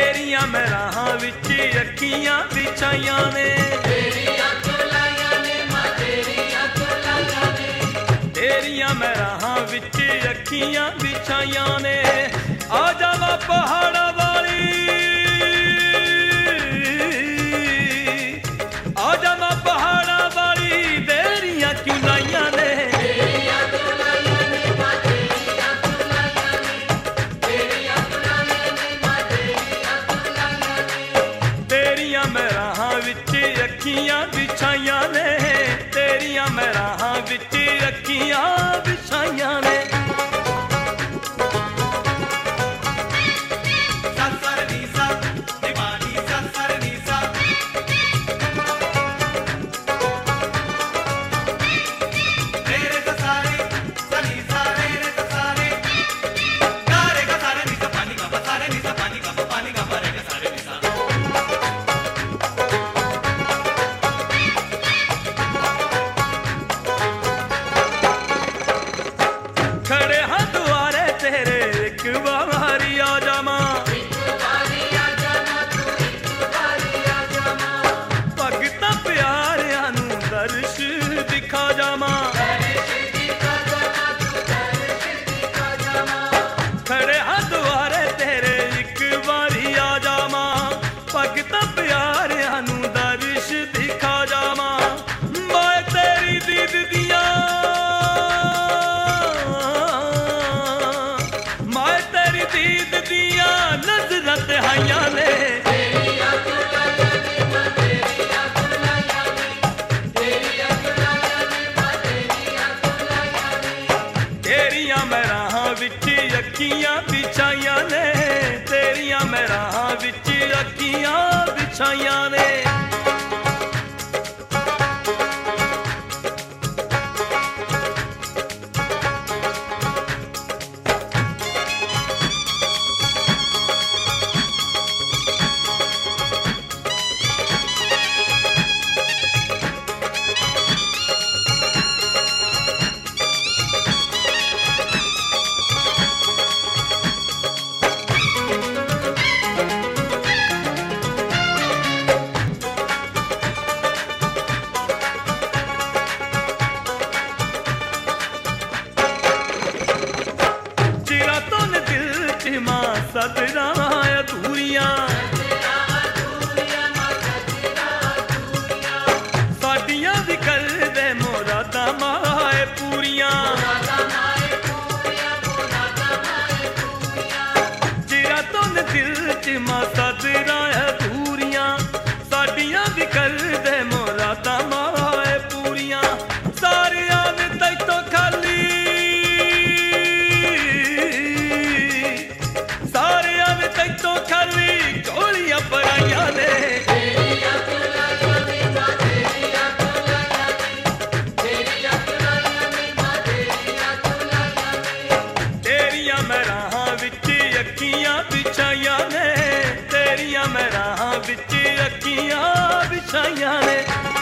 तेरियां मैं राहां विच अखियां बिछाइयां ने, तेरियां मैं राहां विच अखियां बिछाइयां ने। आ जावा पहाड़ा वाली, आ जावा पहाड़ा वाली, देरियां क्यों लाइयां ने, तेरियां मैं राहां विच अखियां बिछाइयां ने, तेरियां मैं राहां विच अखियां बिछाइयां ने। खड़े हां दुआरे तेरे एक बारी आ जामा, भगतां प्यारियां नूं दर्श दिखा जामा, खड़े हां दुआरे तेरे एक बारी आ जामा, भगतां प्यारियां नूं दर्श दिखा जामा। मैं तेरी दीद दियां, मैं तेरी दीद दियां नज़रां तिहाइयां ने, तेरियां मैं राहां विच अखियां बिछाइयां ने, तेरियां मैं राहां विच अखियां बिछाइयां ने। सदरां अधूरियां, साडियां भी कर दे मुरादां माए पूरियां, चिरा तोन दिल च मां सदरां अधूरियां, साडियां भी कर दे मुरादां माए पूरियां। सारियां ने तैतों खाली, सारियां ने तैतों खाली झोलियां भराइयां ने, तेरियां मैं राहां विच अखियां बिछाइयां ने, तेरियां मैं राहां विच अखियां बिछाइयां ने।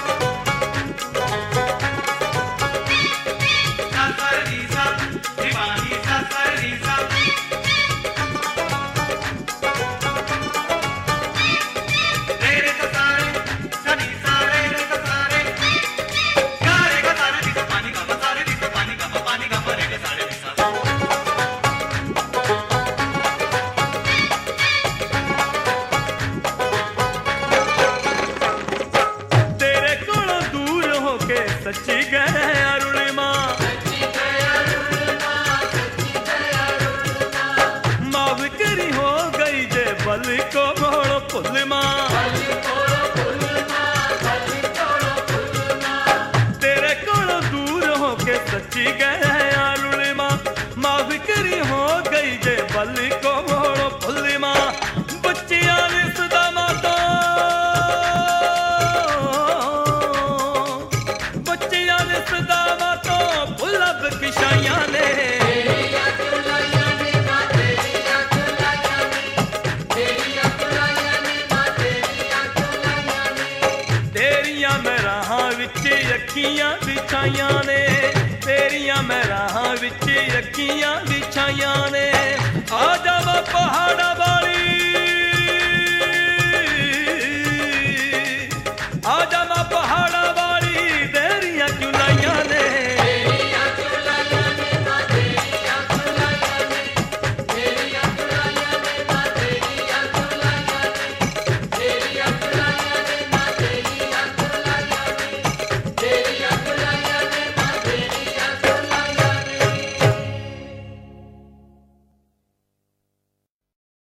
सच्ची गए अरुण मां, माफ करी हो गई जे बल को मोड़ फुल मां, तेरे कोलों दूर हो के सच्ची गए अरुण मां, माफ करी हो गई जे बल को मोड़ फुल मां। बच्चियां ने सदामा तो, बच्चियां ने सदामा तो भुलब किशाइयां ने, तेरियां मैं राहां विच अखियां बिछाइयां ने, तेरियां मैं राहां विच अखियां बिछाइयां ने। आ जा